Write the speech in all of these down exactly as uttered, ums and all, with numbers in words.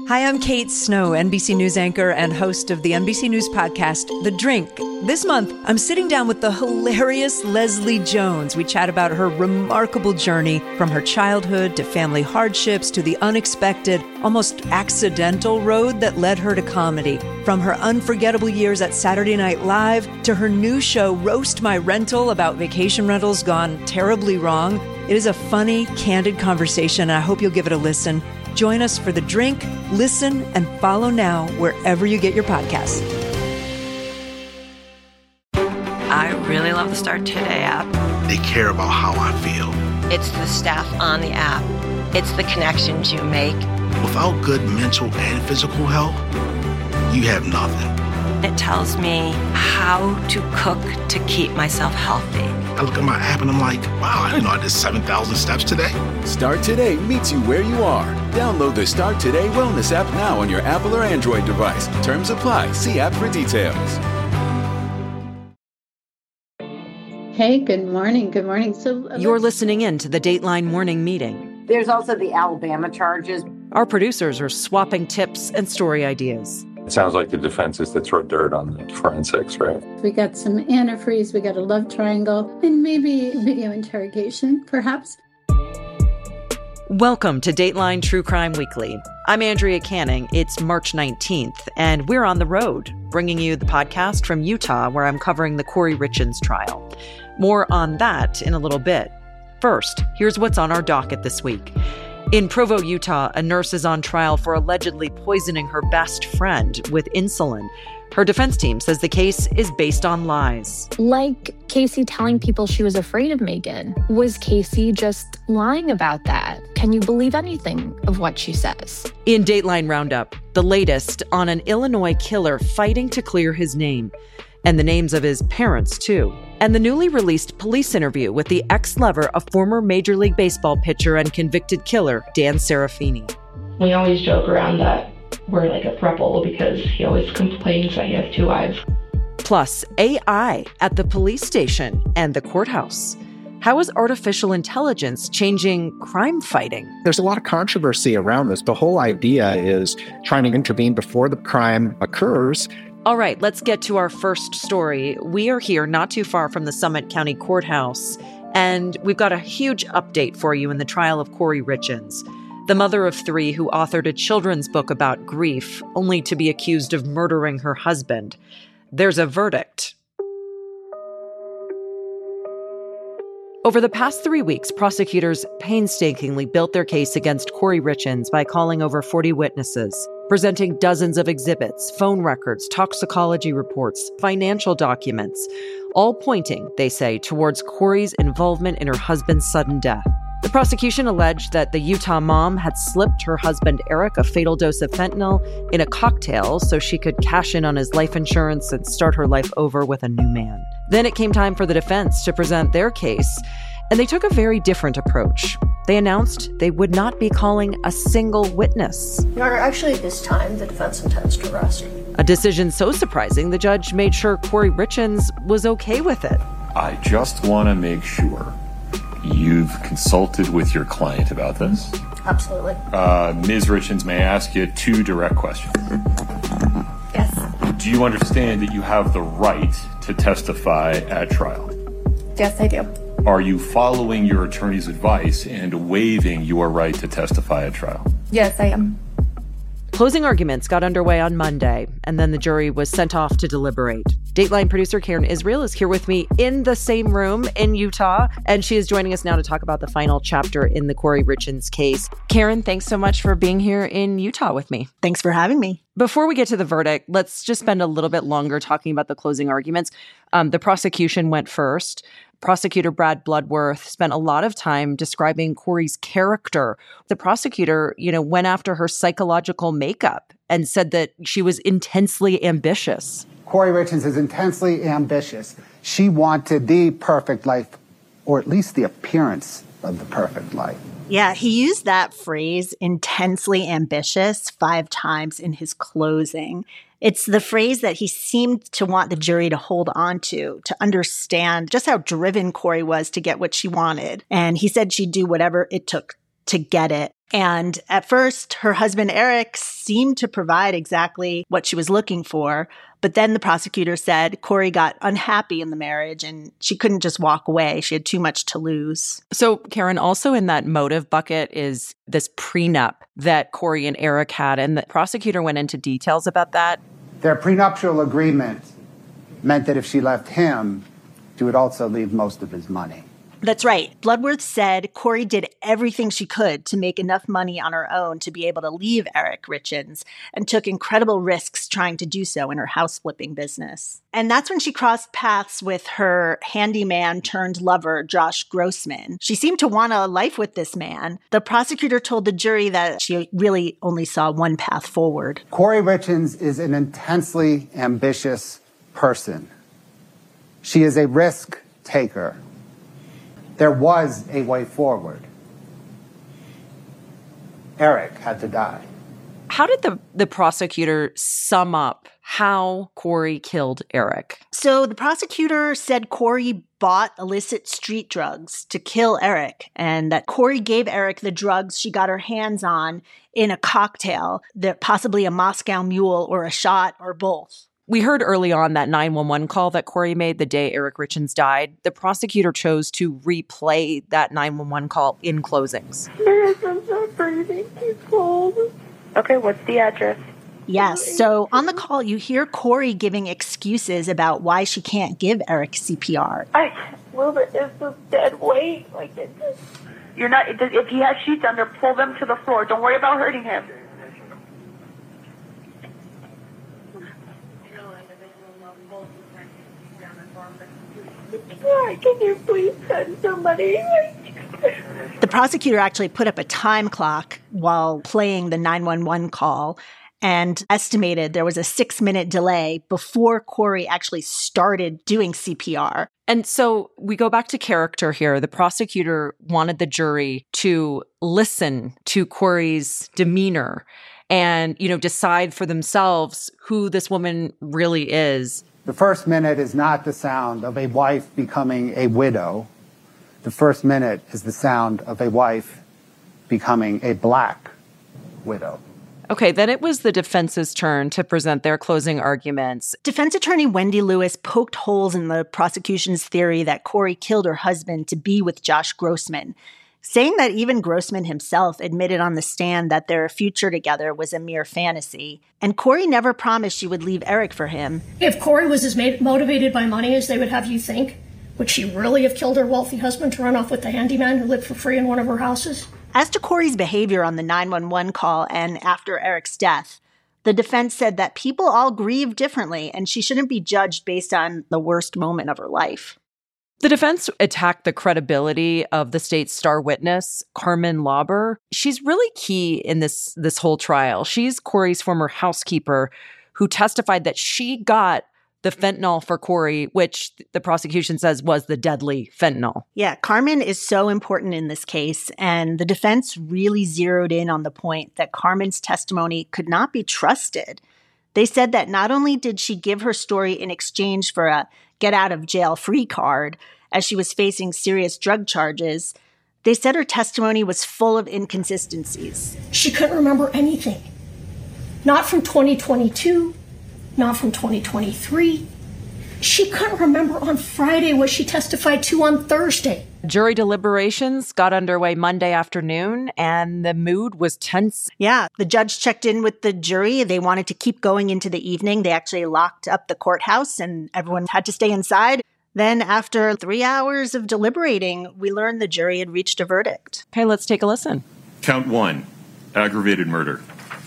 Hi, I'm Kate Snow, N B C News anchor and host of the N B C News podcast, The Drink. This month, I'm sitting down with the hilarious Leslie Jones. We chat about her remarkable journey from her childhood to family hardships to the unexpected, almost accidental road that led her to comedy. From her unforgettable years at Saturday Night Live to her new show, Roast My Rental, about vacation rentals gone terribly wrong. It is a funny, candid conversation, and I hope you'll give it a listen. Join us for The Drink. Listen and follow now wherever you get your podcasts. I really love the Start Today app. They care about how I feel. It's the staff on the app. It's the connections you make. Without good mental and physical health, you have nothing. It tells me how to cook to keep myself healthy. I look at my app and I'm like, wow, I didn't know I did seven thousand steps today. Start Today meets you where you are. Download the Start Today Wellness app now on your Apple or Android device. Terms apply. See app for details. Hey, good morning. Good morning. So uh, You're listening in to the Dateline Morning Meeting. There's also the Alabama charges. Our producers are swapping tips and story ideas. It sounds like the defense is to throw dirt on the forensics, right? We got some antifreeze, we got a love triangle, and maybe video interrogation, perhaps. Welcome to Dateline True Crime Weekly. I'm Andrea Canning. It's March nineteenth, and we're on the road, bringing you the podcast from Utah, where I'm covering the Corey Richins trial. More on that in a little bit. First, here's what's on our docket this week. In Provo, Utah, a nurse is on trial for allegedly poisoning her best friend with insulin. Her defense team says the case is based on lies. Like Casey telling people she was afraid of Megan. Was Casey just lying about that? Can you believe anything of what she says? In Dateline Roundup, the latest on an Illinois killer fighting to clear his name. And the names of his parents, too. And the newly released police interview with the ex-lover of former Major League Baseball pitcher and convicted killer, Dan Serafini. We always joke around that we're like a throuple because he always complains that he has two wives. Plus, A I at the police station and the courthouse. How is artificial intelligence changing crime fighting? There's a lot of controversy around this. The whole idea is trying to intervene before the crime occurs. All right, let's get to our first story. We are here not too far from the Summit County Courthouse, and we've got a huge update for you in the trial of Corey Richins, the mother of three who authored a children's book about grief, only to be accused of murdering her husband. There's a verdict. Over the past three weeks, prosecutors painstakingly built their case against Corey Richins by calling over forty witnesses, presenting dozens of exhibits, phone records, toxicology reports, financial documents, all pointing, they say, towards Corey's involvement in her husband's sudden death. The prosecution alleged that the Utah mom had slipped her husband Eric a fatal dose of fentanyl in a cocktail so she could cash in on his life insurance and start her life over with a new man. Then it came time for the defense to present their case, and they took a very different approach. They announced they would not be calling a single witness. Your Honor, actually at this time, the defense intends to rest. A decision so surprising, the judge made sure Corey Richins was okay with it. I just want to make sure you've consulted with your client about this. Absolutely. Uh, Miz Richins, may I ask you two direct questions? Yes. Do you understand that you have the right to testify at trial? Yes, I do. Are you following your attorney's advice and waiving your right to testify at trial? Yes, I am. Closing arguments got underway on Monday, and then the jury was sent off to deliberate. Dateline producer Karen Israel is here with me in the same room in Utah, and she is joining us now to talk about the final chapter in the Corey Richins case. Karen, thanks so much for being here in Utah with me. Thanks for having me. Before we get to the verdict, let's just spend a little bit longer talking about the closing arguments. Um, the prosecution went first. Prosecutor Brad Bloodworth spent a lot of time describing Corey's character. The prosecutor, you know, went after her psychological makeup and said that she was intensely ambitious. Corey Richins is intensely ambitious. She wanted the perfect life, or at least the appearance of the perfect life. Yeah, he used that phrase, intensely ambitious, five times in his closing. It's the phrase that he seemed to want the jury to hold on to, to understand just how driven Corey was to get what she wanted. And he said she'd do whatever it took to get it. And at first, her husband, Eric, seemed to provide exactly what she was looking for. But then the prosecutor said Corey got unhappy in the marriage and she couldn't just walk away. She had too much to lose. So, Karen, also in that motive bucket is this prenup that Corey and Eric had. And the prosecutor went into details about that. Their prenuptial agreement meant that if she left him, she would also leave most of his money. That's right. Bloodworth said Corey did everything she could to make enough money on her own to be able to leave Eric Richins and took incredible risks trying to do so in her house flipping business. And that's when she crossed paths with her handyman turned lover, Josh Grossman. She seemed to want a life with this man. The prosecutor told the jury that she really only saw one path forward. Corey Richins is an intensely ambitious person. She is a risk taker. There was a way forward. Eric had to die. How did the, the prosecutor sum up how Corey killed Eric? So the prosecutor said Corey bought illicit street drugs to kill Eric, and that Corey gave Eric the drugs she got her hands on in a cocktail, that possibly a Moscow Mule or a shot or both. We heard early on that nine one one call that Corey made the day Eric Richins died. The prosecutor chose to replay that nine one one call in closings. I'm so breathing. He's cold. Okay, what's the address? Yes. So on the call, you hear Corey giving excuses about why she can't give Eric C P R. I can't move it. It's just dead weight. Like it's just... You're not. If he has sheets under, pull them to the floor. Don't worry about hurting him. Can you please send somebody? The prosecutor actually put up a time clock while playing the nine one one call and estimated there was a six-minute delay before Corey actually started doing C P R. And so we go back to character here. The prosecutor wanted the jury to listen to Corey's demeanor and, you know, decide for themselves who this woman really is. The first minute is not the sound of a wife becoming a widow. The first minute is the sound of a wife becoming a black widow. Okay, then it was the defense's turn to present their closing arguments. Defense attorney Wendy Lewis poked holes in the prosecution's theory that Corey killed her husband to be with Josh Grossman, saying that even Grossman himself admitted on the stand that their future together was a mere fantasy. And Corey never promised she would leave Eric for him. If Corey was as motivated by money as they would have you think, would she really have killed her wealthy husband to run off with the handyman who lived for free in one of her houses? As to Corey's behavior on the nine one one call and after Eric's death, the defense said that people all grieve differently and she shouldn't be judged based on the worst moment of her life. The defense attacked the credibility of the state's star witness, Carmen Lauber. She's really key in this, this whole trial. She's Corey's former housekeeper who testified that she got the fentanyl for Corey, which the prosecution says was the deadly fentanyl. Yeah, Carmen is so important in this case, and the defense really zeroed in on the point that Carmen's testimony could not be trusted. They said that not only did she give her story in exchange for a get-out-of-jail-free card as she was facing serious drug charges, they said her testimony was full of inconsistencies. She couldn't remember anything. Not from twenty twenty-two, not from twenty twenty-three. She couldn't remember on Friday what she testified to on Thursday. Jury deliberations got underway Monday afternoon, and the mood was tense. Yeah, the judge checked in with the jury. They wanted to keep going into the evening. They actually locked up the courthouse, and everyone had to stay inside. Then, after three hours of deliberating, we learned the jury had reached a verdict. Okay, let's take a listen. Count one, aggravated murder.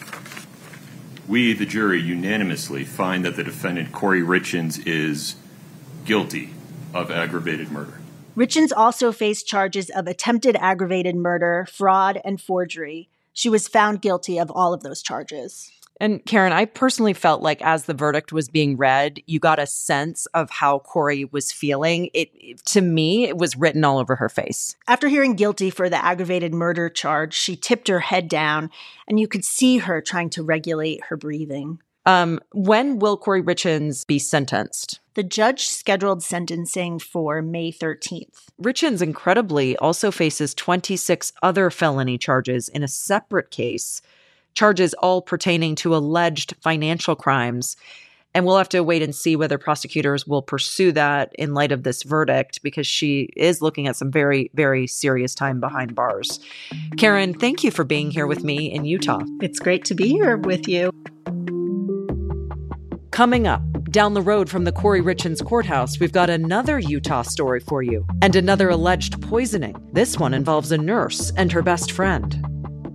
We, the jury, unanimously find that the defendant, Corey Richins, is guilty of aggravated murder. Richins also faced charges of attempted aggravated murder, fraud, and forgery. She was found guilty of all of those charges. And Karen, I personally felt like as the verdict was being read, you got a sense of how Corey was feeling. It, it to me, it was written all over her face. After hearing guilty for the aggravated murder charge, she tipped her head down, and you could see her trying to regulate her breathing. Um, when will Kouri Richins be sentenced? The judge scheduled sentencing for May thirteenth. Richins, incredibly, also faces twenty-six other felony charges in a separate case, charges all pertaining to alleged financial crimes. And we'll have to wait and see whether prosecutors will pursue that in light of this verdict, because she is looking at some very, very serious time behind bars. Karen, thank you for being here with me in Utah. It's great to be here with you. Coming up, down the road from the Kouri Richins courthouse, we've got another Utah story for you, and another alleged poisoning. This one involves a nurse and her best friend.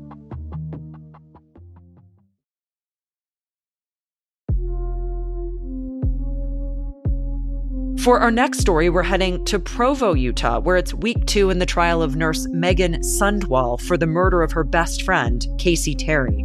For our next story, we're heading to Provo, Utah, where it's week two in the trial of nurse Megan Sundwall for the murder of her best friend, Casey Terry.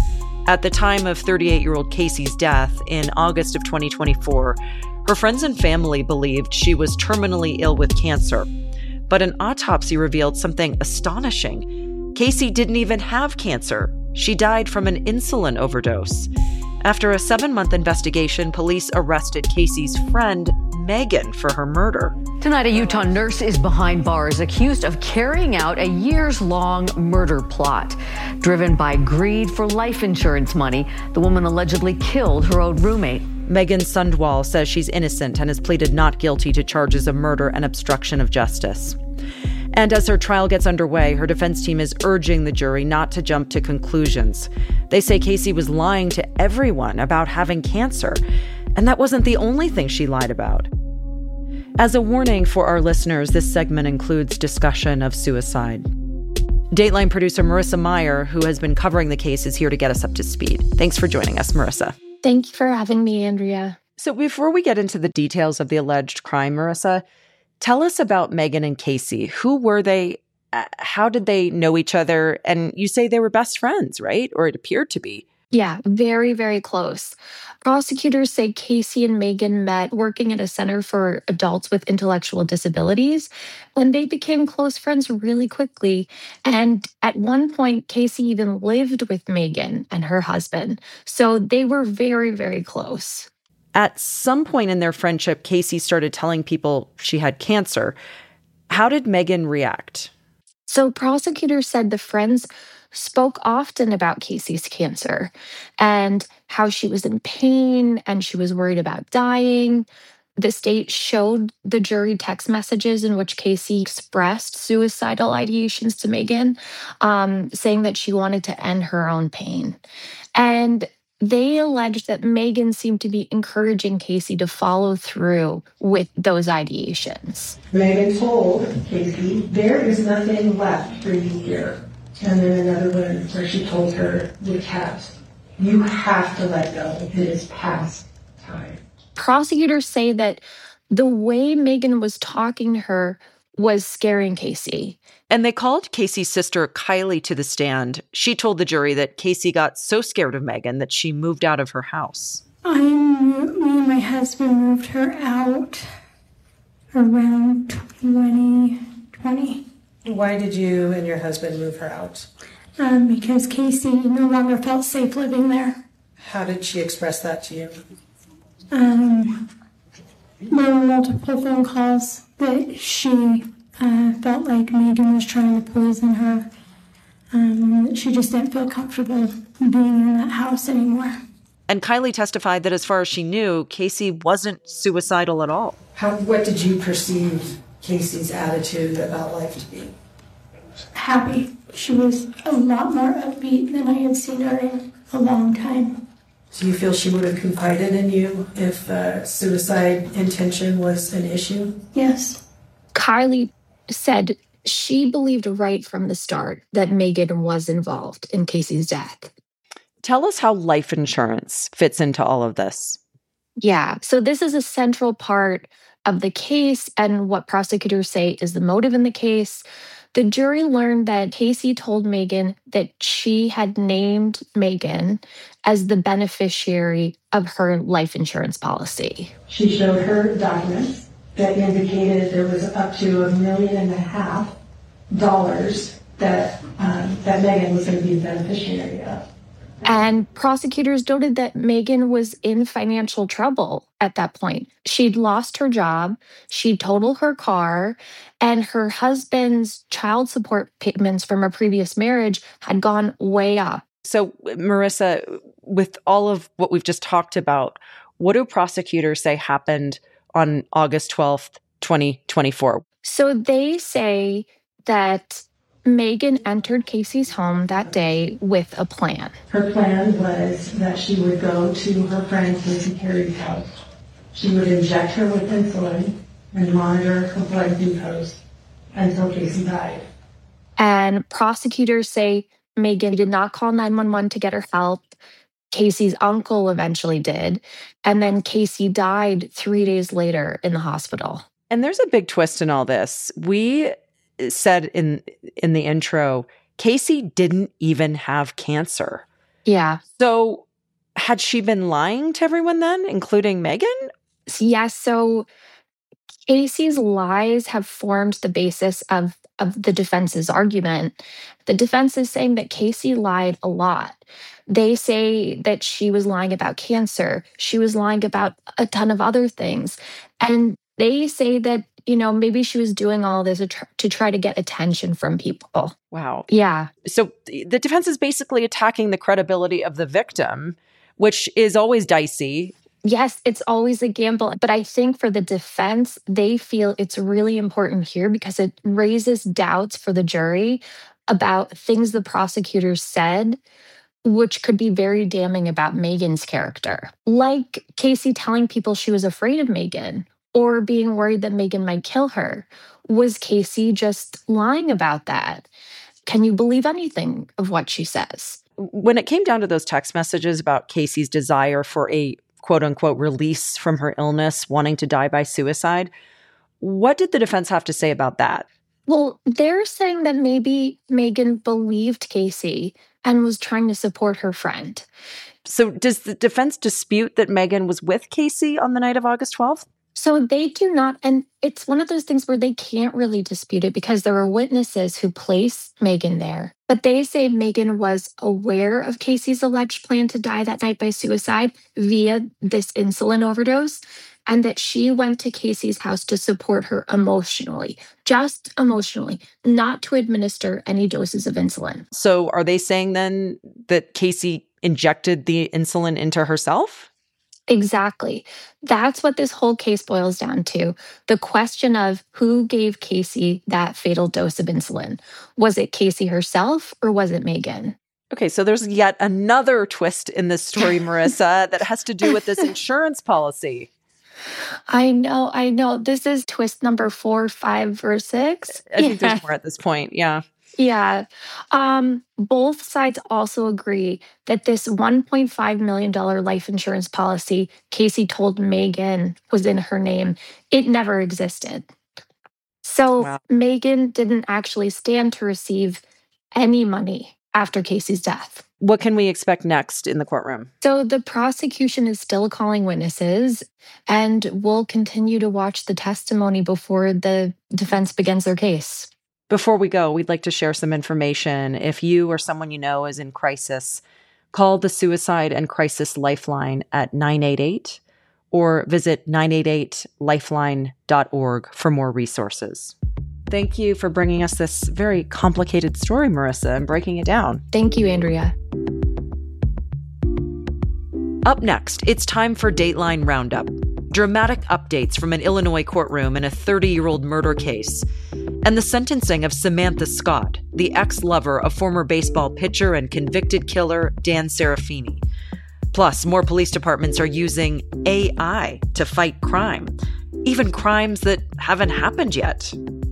At the time of thirty-eight-year-old Casey's death in August of twenty twenty-four, her friends and family believed she was terminally ill with cancer. But an autopsy revealed something astonishing. Casey didn't even have cancer. She died from an insulin overdose. After a seven-month investigation, police arrested Casey's friend, Megan, for her murder. Tonight, a Utah nurse is behind bars, accused of carrying out a years-long murder plot. Driven by greed for life insurance money, the woman allegedly killed her old roommate. Megan Sundwall says she's innocent and has pleaded not guilty to charges of murder and obstruction of justice. And as her trial gets underway, her defense team is urging the jury not to jump to conclusions. They say Casey was lying to everyone about having cancer, and that wasn't the only thing she lied about. As a warning for our listeners, this segment includes discussion of suicide. Dateline producer Marissa Meyer, who has been covering the case, is here to get us up to speed. Thanks for joining us, Marissa. Thank you for having me, Andrea. So before we get into the details of the alleged crime, Marissa, tell us about Megan and Casey. Who were they? How did they know each other? And you say they were best friends, right? Or it appeared to be. Yeah, very, very close. Prosecutors say Casey and Megan met working at a center for adults with intellectual disabilities, and they became close friends really quickly. And at one point, Casey even lived with Megan and her husband. So they were very, very close. At some point in their friendship, Casey started telling people she had cancer. How did Megan react? So prosecutors said the friends spoke often about Casey's cancer and how she was in pain and she was worried about dying. The state showed the jury text messages in which Casey expressed suicidal ideations to Megan, um, saying that she wanted to end her own pain. And they alleged that Megan seemed to be encouraging Casey to follow through with those ideations. Megan told Casey, there is nothing left for you here. And then another one where she told her the cat, you have to let go. It is past time. Prosecutors say that the way Megan was talking to her was scaring Casey. And they called Casey's sister Kylie to the stand. She told the jury that Casey got so scared of Megan that she moved out of her house. I, me and my husband moved her out around twenty twenty. Why did you and your husband move her out? Um, because Casey no longer felt safe living there. How did she express that to you? Um, there were multiple phone calls that she uh, felt like Megan was trying to poison her. Um, that she just didn't feel comfortable being in that house anymore. And Kylie testified that as far as she knew, Casey wasn't suicidal at all. How, what did you perceive Casey's attitude about life to be? Happy. She was a lot more upbeat than I had seen her in a long time. Do you feel she would have confided in you if uh, suicide intention was an issue? Yes. Kylie said she believed right from the start that Megan was involved in Casey's death. Tell us how life insurance fits into all of this. Yeah, so this is a central part of the case and what prosecutors say is the motive in the case. The jury learned that Casey told Megan that she had named Megan as the beneficiary of her life insurance policy. She showed her documents that indicated there was up to a million and a half dollars that um, that Megan was going to be the beneficiary of. And prosecutors noted that Megan was in financial trouble at that point. She'd lost her job, she'd totaled her car, and her husband's child support payments from a previous marriage had gone way up. So, Marissa, with all of what we've just talked about, what do prosecutors say happened on August twelfth, twenty twenty-four? So they say that Megan entered Casey's home that day with a plan. Her plan was that she would go to her friend Casey Carey's house. She would inject her with insulin and monitor her blood glucose until Casey died. And prosecutors say Megan did not call nine one one to get her help. Casey's uncle eventually did. And then Casey died three days later in the hospital. And there's a big twist in all this. We said in in the intro, Casey didn't even have cancer. Yeah. So had she been lying to everyone then, including Megan? Yes. So Casey's lies have formed the basis of, of the defense's argument. The defense is saying that Casey lied a lot. They say that she was lying about cancer. She was lying about a ton of other things. And they say that, you know, maybe she was doing all this to try to get attention from people. Wow. Yeah. So the defense is basically attacking the credibility of the victim, which is always dicey. Yes, it's always a gamble. But I think for the defense, they feel it's really important here because it raises doubts for the jury about things the prosecutors said, which could be very damning about Megan's character. Like Casey telling people she was afraid of Megan, or being worried that Megan might kill her. Was Casey just lying about that? Can you believe anything of what she says? When it came down to those text messages about Casey's desire for a quote-unquote release from her illness, wanting to die by suicide, what did the defense have to say about that? Well, they're saying that maybe Megan believed Casey and was trying to support her friend. So does the defense dispute that Megan was with Casey on the night of August twelfth? So they do not, and it's one of those things where they can't really dispute it because there were witnesses who placed Megan there. But they say Megan was aware of Casey's alleged plan to die that night by suicide via this insulin overdose, and that she went to Casey's house to support her emotionally, just emotionally, not to administer any doses of insulin. So are they saying then that Casey injected the insulin into herself? Exactly. That's what this whole case boils down to. The question of who gave Casey that fatal dose of insulin. Was it Casey herself or was it Megan? Okay, so there's yet another twist in this story, Marissa, that has to do with this insurance policy. I know, I know. This is twist number four, five, or six. I think yeah. There's more at this point, yeah. Yeah. Um, both sides also agree that this one point five million dollars life insurance policy Casey told Megan was in her name, it never existed. So wow. Megan didn't actually stand to receive any money after Casey's death. What can we expect next in the courtroom? So the prosecution is still calling witnesses, and we'll continue to watch the testimony before the defense begins their case. Before we go, we'd like to share some information. If you or someone you know is in crisis, call the Suicide and Crisis Lifeline at nine eight eight or visit nine eight eight lifeline dot org for more resources. Thank you for bringing us this very complicated story, Marissa, and breaking it down. Thank you, Andrea. Up next, it's time for Dateline Roundup. Dramatic updates from an Illinois courtroom in a thirty-year-old murder case, and the sentencing of Samantha Scott, the ex-lover of former baseball pitcher and convicted killer Dan Serafini. Plus, more police departments are using A I to fight crime, even crimes that haven't happened yet.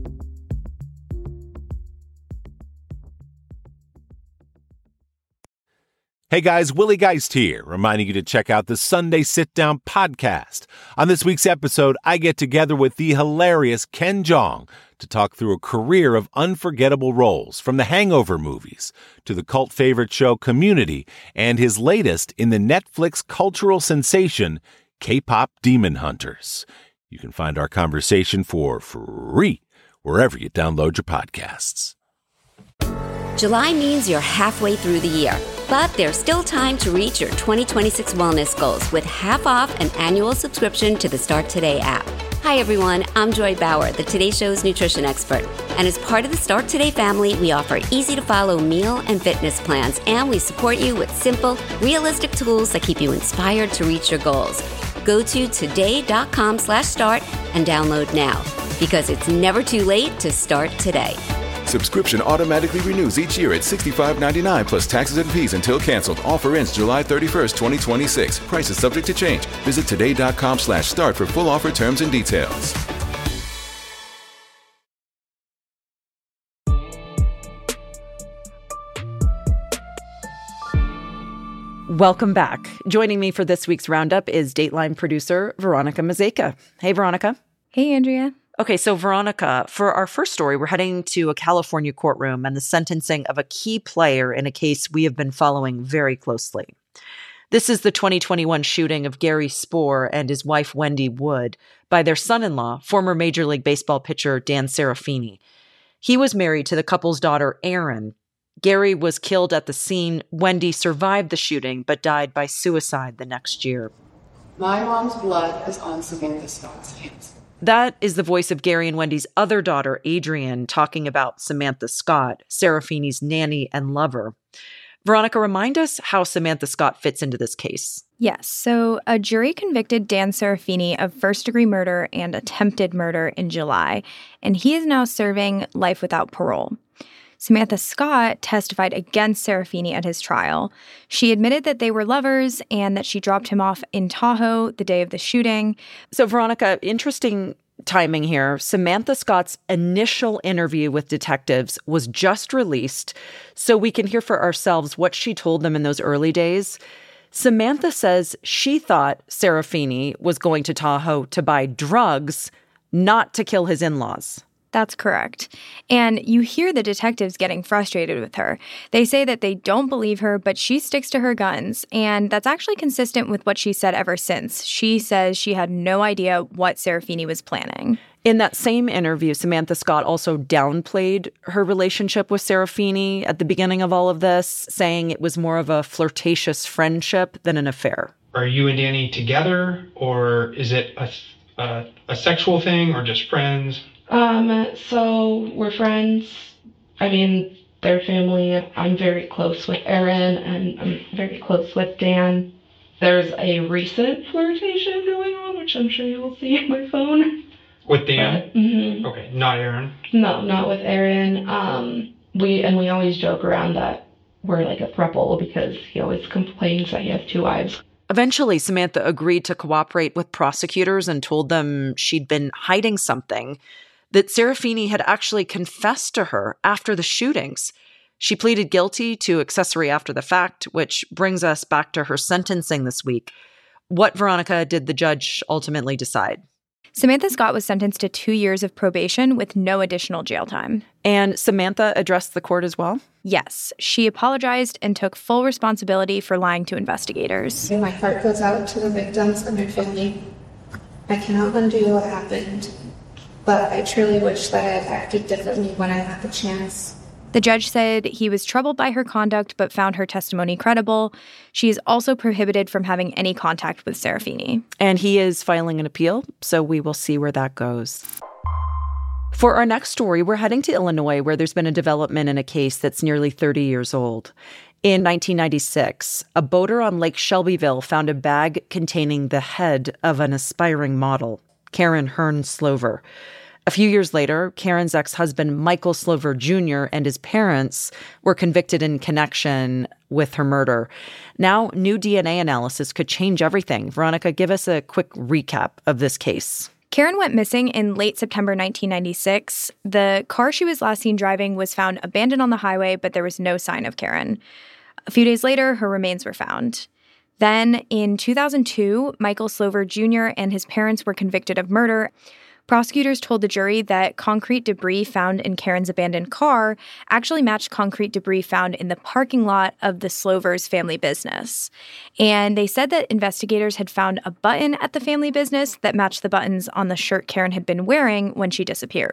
Hey guys, Willie Geist here, reminding you to check out the Sunday Sit Down podcast. On this week's episode, I get together with the hilarious Ken Jeong to talk through a career of unforgettable roles, from the Hangover movies to the cult favorite show Community and his latest in the Netflix cultural sensation, K-pop Demon Hunters. You can find our conversation for free wherever you download your podcasts. July means you're halfway through the year, but there's still time to reach your twenty twenty-six wellness goals with half off an annual subscription to the Start Today app. Hi everyone, I'm Joy Bauer, the Today Show's nutrition expert. And as part of the Start Today family, we offer easy-to-follow meal and fitness plans, and we support you with simple, realistic tools that keep you inspired to reach your goals. Go to today.com slash start and download now, because it's never too late to start today. Subscription automatically renews each year at sixty-five ninety-nine plus taxes and fees until canceled. Offer ends July thirty-first, twenty twenty-six. Price is subject to change. Visit today.com slash start for full offer terms and details. Welcome back. Joining me for this week's roundup is Dateline producer Veronica Mazeka. Hey, Veronica. Hey, Andrea. Okay, so Veronica, for our first story, we're heading to a California courtroom and the sentencing of a key player in a case we have been following very closely. This is the twenty twenty-one shooting of Gary Spoor and his wife Wendy Wood by their son-in-law, former Major League Baseball pitcher Dan Serafini. He was married to the couple's daughter, Erin. Gary was killed at the scene. Wendy survived the shooting but died by suicide the next year. My mom's blood is on Samantha Scott's hands. That is the voice of Gary and Wendy's other daughter, Adrienne, talking about Samantha Scott, Serafini's nanny and lover. Veronica, remind us how Samantha Scott fits into this case. Yes. So a jury convicted Dan Serafini of first-degree murder and attempted murder in July, and he is now serving life without parole. Samantha Scott testified against Serafini at his trial. She admitted that they were lovers and that she dropped him off in Tahoe the day of the shooting. So, Veronica, interesting timing here. Samantha Scott's initial interview with detectives was just released, so we can hear for ourselves what she told them in those early days. Samantha says she thought Serafini was going to Tahoe to buy drugs, not to kill his in-laws. That's correct. And you hear the detectives getting frustrated with her. They say that they don't believe her, but she sticks to her guns. And that's actually consistent with what she said ever since. She says she had no idea what Serafini was planning. In that same interview, Samantha Scott also downplayed her relationship with Serafini at the beginning of all of this, saying it was more of a flirtatious friendship than an affair. Are you and Danny together, or is it a, a, a sexual thing, or just friends? Um, so we're friends. I mean, their family. I'm very close with Erin, and I'm very close with Dan. There's a recent flirtation going on, which I'm sure you will see on my phone. With Dan? But, mm-hmm. Okay, not Erin. No, not with Erin. Um, we and we always joke around that we're like a throuple because he always complains that he has two wives. Eventually, Samantha agreed to cooperate with prosecutors and told them she'd been hiding something, that Serafini had actually confessed to her after the shootings. She pleaded guilty to accessory after the fact, which brings us back to her sentencing this week. What, Veronica, did the judge ultimately decide? Samantha Scott was sentenced to two years of probation with no additional jail time. And Samantha addressed the court as well? Yes. She apologized and took full responsibility for lying to investigators. My heart goes out to the victims and their family. I cannot undo what happened, but I truly wish that I had acted differently when I had the chance. The judge said he was troubled by her conduct but found her testimony credible. She is also prohibited from having any contact with Serafini. And he is filing an appeal, so we will see where that goes. For our next story, we're heading to Illinois, where there's been a development in a case that's nearly thirty years old. In nineteen ninety-six, a boater on Lake Shelbyville found a bag containing the head of an aspiring model, Karen Hearn Slover. A few years later, Karen's ex-husband, Michael Slover Junior, and his parents were convicted in connection with her murder. Now, new D N A analysis could change everything. Veronica, give us a quick recap of this case. Karen went missing in late September nineteen ninety-six. The car she was last seen driving was found abandoned on the highway, but there was no sign of Karen. A few days later, her remains were found. Then, in two thousand two, Michael Slover Junior and his parents were convicted of murder. Prosecutors told the jury that concrete debris found in Karen's abandoned car actually matched concrete debris found in the parking lot of the Slovers' family business. And they said that investigators had found a button at the family business that matched the buttons on the shirt Karen had been wearing when she disappeared.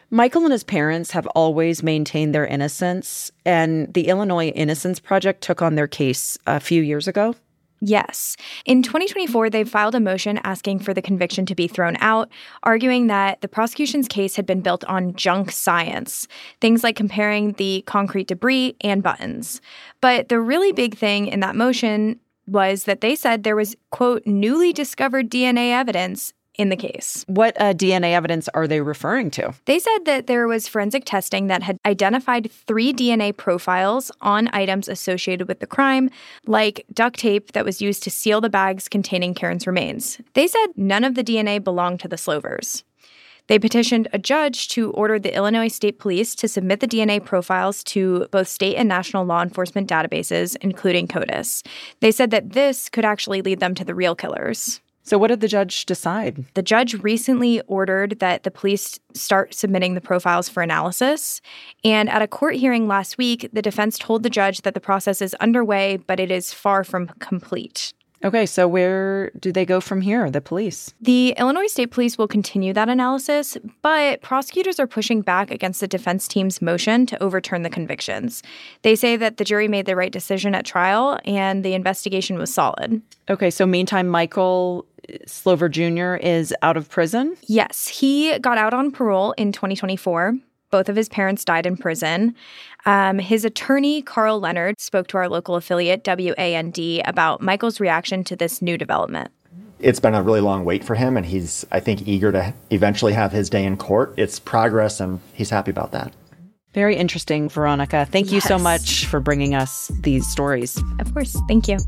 Michael and his parents have always maintained their innocence, and the Illinois Innocence Project took on their case a few years ago. Yes. In twenty twenty-four, they filed a motion asking for the conviction to be thrown out, arguing that the prosecution's case had been built on junk science, things like comparing the concrete debris and buttons. But the really big thing in that motion was that they said there was, quote, newly discovered D N A evidence in the case. What uh, D N A evidence are they referring to? They said that there was forensic testing that had identified three D N A profiles on items associated with the crime, like duct tape that was used to seal the bags containing Karen's remains. They said none of the D N A belonged to the Slovers. They petitioned a judge to order the Illinois State Police to submit the D N A profiles to both state and national law enforcement databases, including CODIS. They said that this could actually lead them to the real killers. So what did the judge decide? The judge recently ordered that the police start submitting the profiles for analysis. And at a court hearing last week, the defense told the judge that the process is underway, but it is far from complete. Okay, so where do they go from here, the police? The Illinois State Police will continue that analysis, but prosecutors are pushing back against the defense team's motion to overturn the convictions. They say that the jury made the right decision at trial and the investigation was solid. Okay, so meantime, Michael Slover Junior is out of prison? Yes, he got out on parole in twenty twenty-four. Both of his parents died in prison. Um, his attorney, Carl Leonard, spoke to our local affiliate, W A N D, about Michael's reaction to this new development. It's been a really long wait for him, and he's, I think, eager to eventually have his day in court. It's progress, and he's happy about that. Very interesting, Veronica. Thank you Yes. so much for bringing us these stories. Of course. Thank you.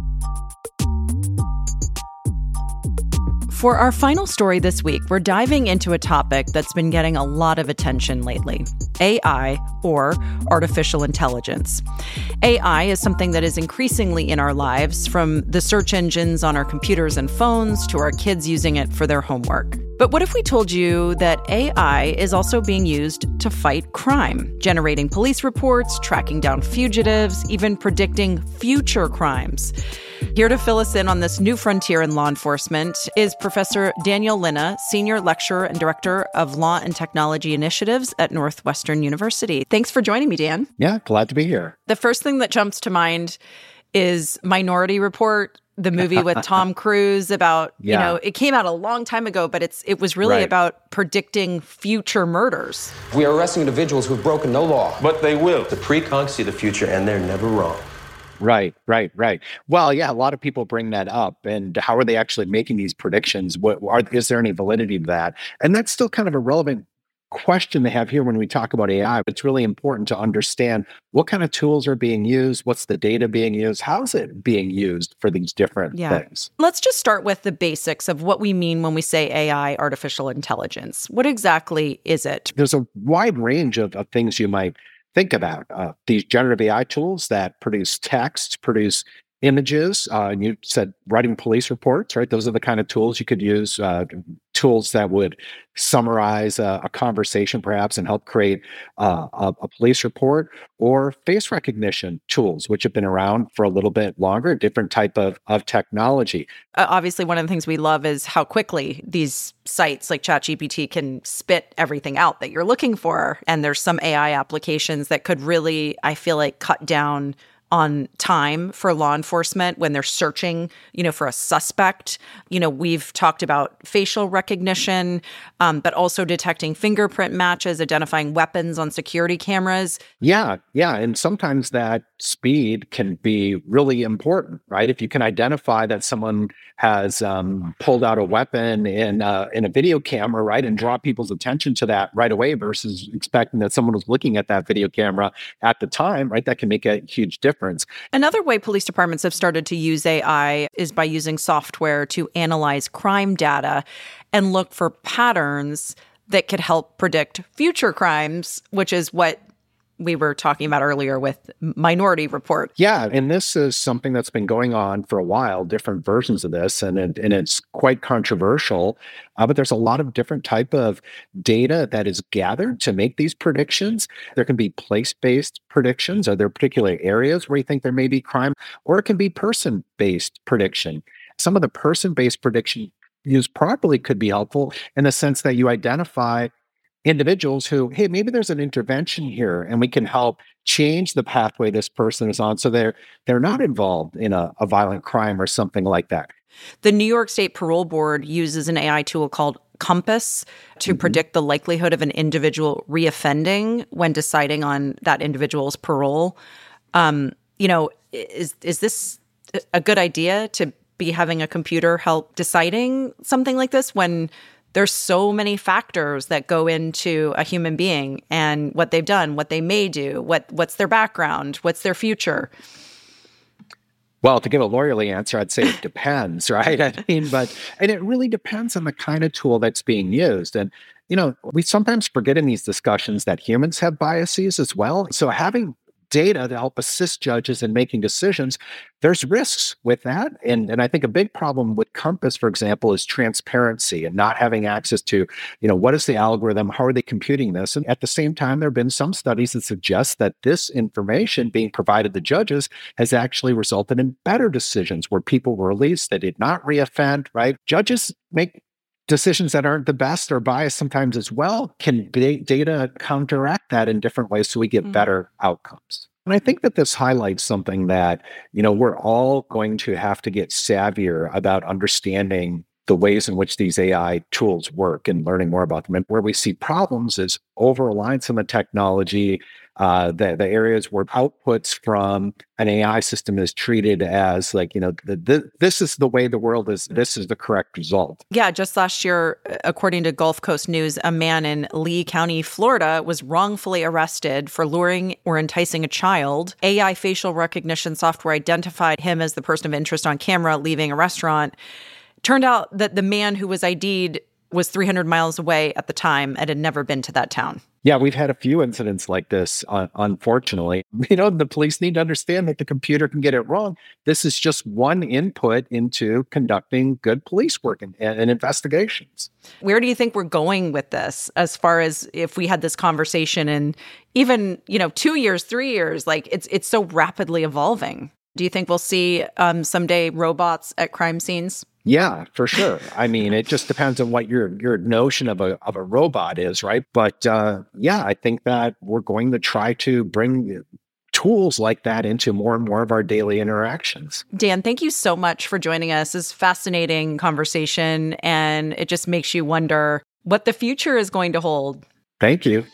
For our final story this week, we're diving into a topic that's been getting a lot of attention lately: A I, or artificial intelligence. A I is something that is increasingly in our lives, from the search engines on our computers and phones to our kids using it for their homework. But what if we told you that A I is also being used to fight crime, generating police reports, tracking down fugitives, even predicting future crimes? Here to fill us in on this new frontier in law enforcement is Professor Daniel Linna, Senior Lecturer and Director of Law and Technology Initiatives at Northwestern University. Thanks for joining me, Dan. Yeah, glad to be here. The first thing that jumps to mind is Minority Report, the movie with Tom Cruise about, Yeah. you know, it came out a long time ago, but it's it was really Right. about predicting future murders. We are arresting individuals who've broken no law. But they will. The precongs see the future, and they're never wrong. Right, right, right. Well, yeah, a lot of people bring that up. And how are they actually making these predictions? What are, is there any validity to that? And that's still kind of a relevant question to have here when we talk about A I. It's really important to understand what kind of tools are being used, what's the data being used, how's it being used for these different Yeah. things. Let's just start with the basics of what we mean when we say A I, artificial intelligence. What exactly is it? There's a wide range of, of things you might think about. Uh, these generative A I tools that produce text, produce images. Uh, and you said writing police reports, right? Those are the kind of tools you could use, uh, tools that would summarize a, a conversation perhaps and help create uh, a, a police report, or face recognition tools, which have been around for a little bit longer, different type of, of technology. Uh, obviously, one of the things we love is how quickly these sites like ChatGPT can spit everything out that you're looking for. And there's some A I applications that could really, I feel like, cut down on time for law enforcement when they're searching, you know, for a suspect. You know, we've talked about facial recognition, um, but also detecting fingerprint matches, identifying weapons on security cameras. Yeah, yeah. And sometimes that speed can be really important, right? If you can identify that someone has um, pulled out a weapon in, uh, in a video camera, right, and draw people's attention to that right away versus expecting that someone was looking at that video camera at the time, right, that can make a huge difference. Another way police departments have started to use A I is by using software to analyze crime data and look for patterns that could help predict future crimes, which is what we were talking about earlier with Minority Report. Yeah, and this is something that's been going on for a while, different versions of this, and it, and it's quite controversial. Uh, but there's a lot of different type of data that is gathered to make these predictions. There can be place-based predictions. Are there particular areas where you think there may be crime? Or it can be person-based prediction. Some of the person-based prediction used properly could be helpful in the sense that you identify individuals who, hey, maybe there's an intervention here and we can help change the pathway this person is on so they're they're not involved in a, a violent crime or something like that. The New York State Parole Board uses an A I tool called Compass to mm-hmm. predict the likelihood of an individual reoffending when deciding on that individual's parole. Um, you know, is is this a good idea to be having a computer help deciding something like this when there's so many factors that go into a human being and what they've done, what they may do, what what's their background, what's their future? Well, to give a lawyerly answer, I'd say it depends, right? I mean, but, and it really depends on the kind of tool that's being used. And, you know, we sometimes forget in these discussions that humans have biases as well. So having data to help assist judges in making decisions, there's risks with that. And, and I think a big problem with Compass, for example, is transparency and not having access to, you know, what is the algorithm? How are they computing this? And at the same time, there have been some studies that suggest that this information being provided to judges has actually resulted in better decisions where people were released, they did not reoffend, right? Judges make decisions that aren't the best or biased sometimes as well. Can b- data counteract that in different ways so we get mm-hmm. better outcomes? And I think that this highlights something that, you know, we're all going to have to get savvier about understanding the ways in which these A I tools work and learning more about them. And where we see problems is over-reliance on the technology, uh, the, the areas where outputs from an A I system is treated as like, you know, the, the, this is the way the world is, this is the correct result. Yeah, just last year, according to Gulf Coast News, a man in Lee County, Florida, was wrongfully arrested for luring or enticing a child. A I facial recognition software identified him as the person of interest on camera leaving a restaurant. Turned out that the man who was I D'd was three hundred miles away at the time and had never been to that town. Yeah, we've had a few incidents like this, uh, unfortunately. You know, the police need to understand that the computer can get it wrong. This is just one input into conducting good police work and, and investigations. Where do you think we're going with this as far as if we had this conversation in even, you know, two years, three years, like it's it's so rapidly evolving. Do you think we'll see um, someday robots at crime scenes? Yeah, for sure. I mean, it just depends on what your your notion of a of a robot is, right? But uh, yeah, I think that we're going to try to bring tools like that into more and more of our daily interactions. Dan, thank you so much for joining us. This is a fascinating conversation, and it just makes you wonder what the future is going to hold. Thank you.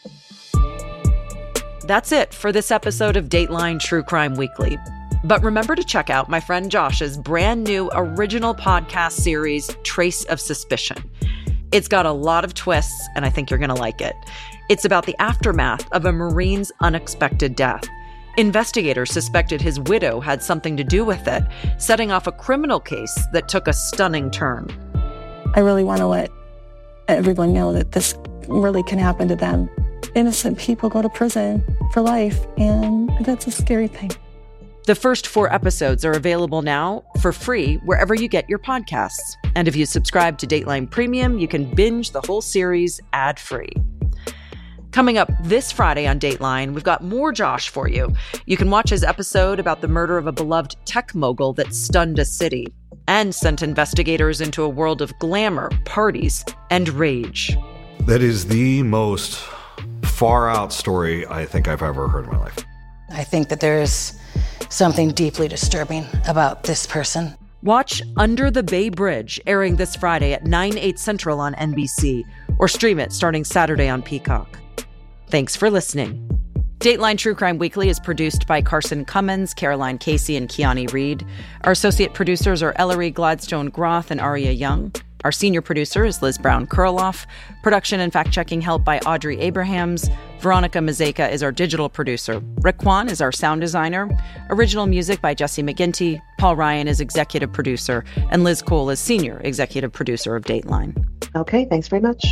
That's it for this episode of Dateline True Crime Weekly. But remember to check out my friend Josh's brand new original podcast series, Trace of Suspicion. It's got a lot of twists, and I think you're going to like it. It's about the aftermath of a Marine's unexpected death. Investigators suspected his widow had something to do with it, setting off a criminal case that took a stunning turn. I really want to let everyone know that this really can happen to them. Innocent people go to prison for life, and that's a scary thing. The first four episodes are available now for free wherever you get your podcasts. And if you subscribe to Dateline Premium, you can binge the whole series ad-free. Coming up this Friday on Dateline, we've got more Josh for you. You can watch his episode about the murder of a beloved tech mogul that stunned a city and sent investigators into a world of glamour, parties, and rage. That is the most far-out story I think I've ever heard in my life. I think that there is something deeply disturbing about this person. Watch Under the Bay Bridge, airing this Friday at nine, eight Central on N B C, or stream it starting Saturday on Peacock. Thanks for listening. Dateline True Crime Weekly is produced by Carson Cummins, Caroline Casey, and Kiani Reed. Our associate producers are Ellery Gladstone Groth and Aria Young. Our senior producer is Liz Brown-Kurloff. Production and fact-checking help by Audrey Abrahams. Veronica Mazeka is our digital producer. Rick Kwan is our sound designer. Original music by Jesse McGinty. Paul Ryan is executive producer. And Liz Cole is senior executive producer of Dateline. Okay, thanks very much.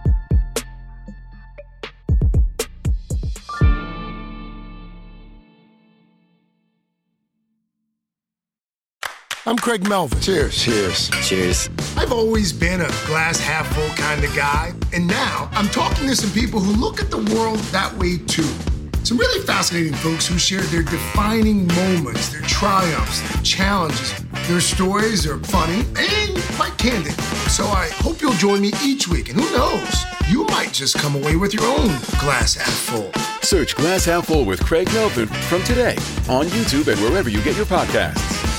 I'm Craig Melvin. Cheers. Cheers. Cheers. I've always been a glass half full kind of guy, and now I'm talking to some people who look at the world that way too. Some really fascinating folks who share their defining moments, their triumphs, their challenges. Their stories are funny and quite candid. So I hope you'll join me each week, and who knows, you might just come away with your own glass half full. Search Glass Half Full with Craig Melvin from Today on YouTube and wherever you get your podcasts.